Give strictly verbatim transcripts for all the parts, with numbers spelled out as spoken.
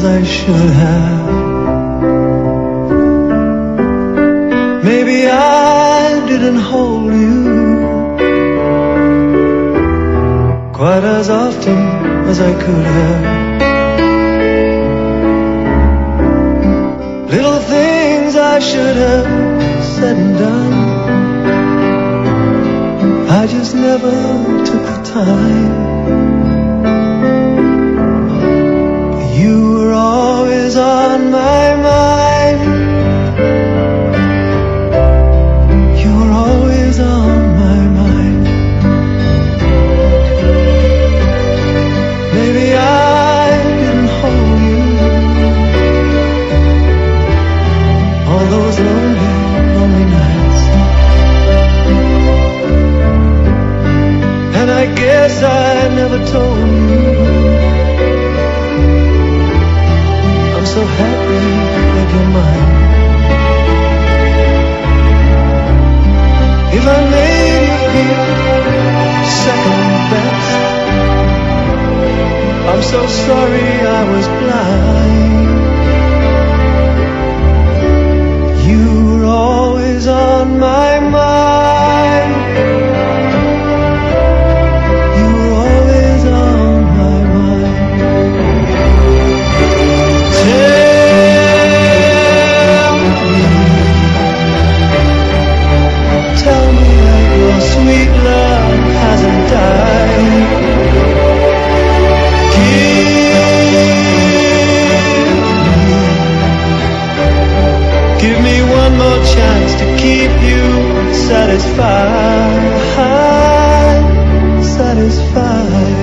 I should have. Maybe I didn't hold you quite as often as I could have. Little things I should have said and done, I just never took the time. You were always on my mind. You were always on my mind. Maybe I didn't hold you all those lonely, lonely nights. And I guess I never told you I'm so happy that you're mine. If I made you feel second best, I'm so sorry I was blind. You were always on my mind. You were always on my mind. Tell me, tell me that your sweet love hasn't died. Give me one more chance to keep you satisfied, satisfied.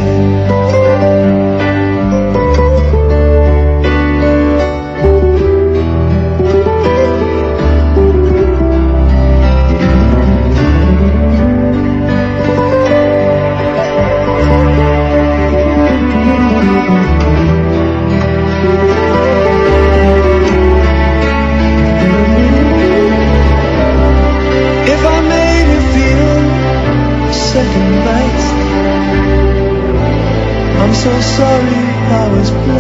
I'm so sorry I was blind.